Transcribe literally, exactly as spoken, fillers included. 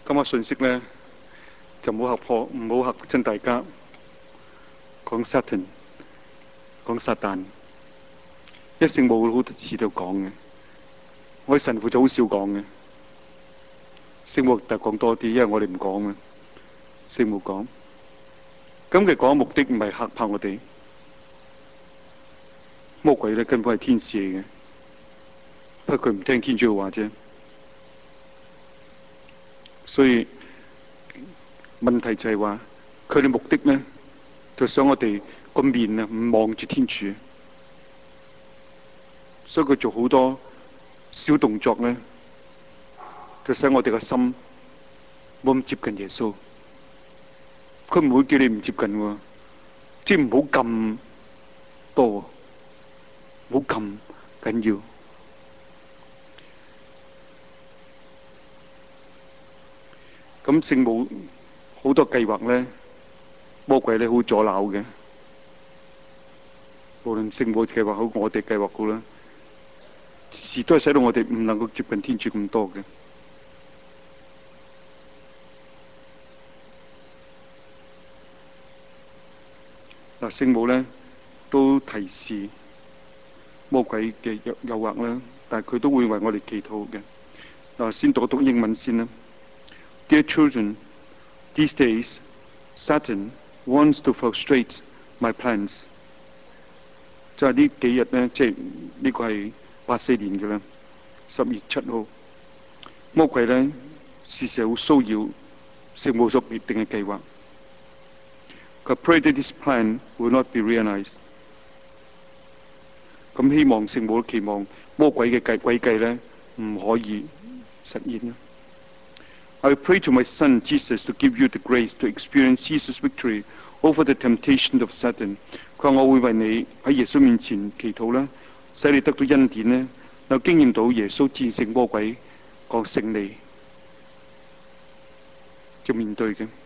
今日信息呢，就唔好嚇破，唔好嚇親大家。講 Satan， 講撒旦，一聖母好多次都講嘅，我喺神父就好少講嘅。聖母特講多啲，因為我哋唔講啊。聖母講，咁佢講嘅目的唔係嚇怕我哋。魔鬼咧根本係天使嚟嘅，不過佢唔聽天主嘅話啫。所以問題就係話，佢哋目的呢，就想我哋個面啊唔望住天主，所以佢做好多小動作呢，就使我哋個心冇咁接近耶穌。佢唔會叫你唔接近喎，即係唔好咁多，唔好咁緊要。咁聖母好多計劃呢，魔鬼呢好阻撓嘅。無論聖母計劃好，我哋計劃好啦，時都係使到我哋唔能夠接近天主咁多嘅。嗱，聖母呢都提示魔鬼嘅誘誘惑啦，但係佢都會為我哋祈禱嘅。嗱，先讀一讀英文先啦。Dear children, these days, Satan wants to frustrate my plans. 就係呢幾日呢，即係呢個係八四年嘅啦，十月七號，魔鬼呢時時好騷擾聖母所決定嘅計劃。佢 pray that this plan will not be realized。咁希望聖母期望魔鬼嘅計詭計呢唔可以實現啦。I pray to my son Jesus to give you the grace to experience Jesus' victory over the temptation of Satan。佢話我會為你喺耶穌面前祈禱啦，使你得到恩典呢，能夠經驗到耶穌戰勝魔鬼個勝利，要面對嘅。